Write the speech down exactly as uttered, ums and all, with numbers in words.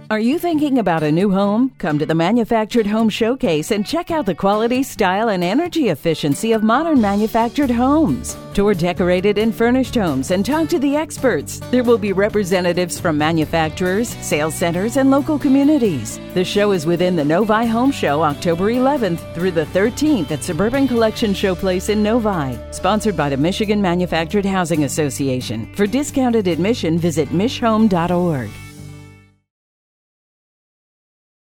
Are you thinking about a new home? Come to the Manufactured Home Showcase and check out the quality, style, and energy efficiency of modern manufactured homes. Tour decorated and furnished homes and talk to the experts. There will be representatives from manufacturers, sales centers, and local communities. The show is within the Novi Home Show October eleventh through the thirteenth at Suburban Collection Showplace in Novi. Sponsored by the Michigan Manufactured Housing Association. For discounted admission, visit mish home dot org.